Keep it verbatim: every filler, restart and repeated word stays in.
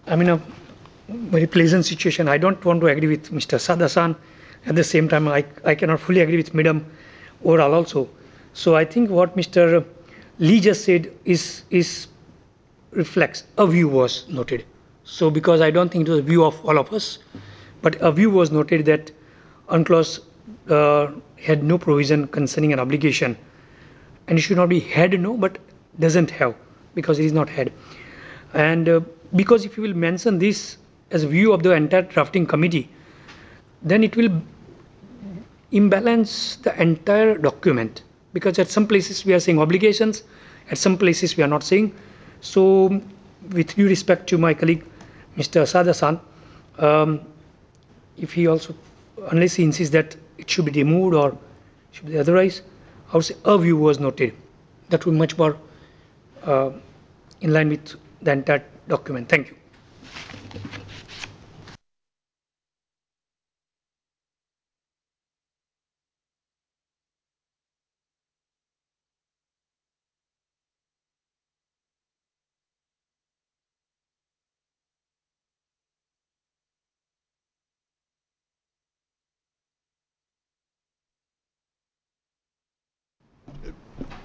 I'm in a very pleasant situation. I don't want to agree with Mister Sadasan. At the same time, I, I cannot fully agree with Madam overall also. So I think what Mister Lee just said is is reflects a view was noted. So because I don't think it was a view of all of us, but a view was noted that UNCLOS uh, had no provision concerning an obligation, and it should not be had no, but doesn't have because it is not had. And uh, because if you will mention this as a view of the entire drafting committee, then it will imbalance the entire document, because at some places we are saying obligations, at some places we are not saying. So with due respect to my colleague Mister Sadasan, um, if he also, unless he insists that it should be removed or should be otherwise, I would say a view was noted. That would be much more uh, in line with the entire document. Thank you.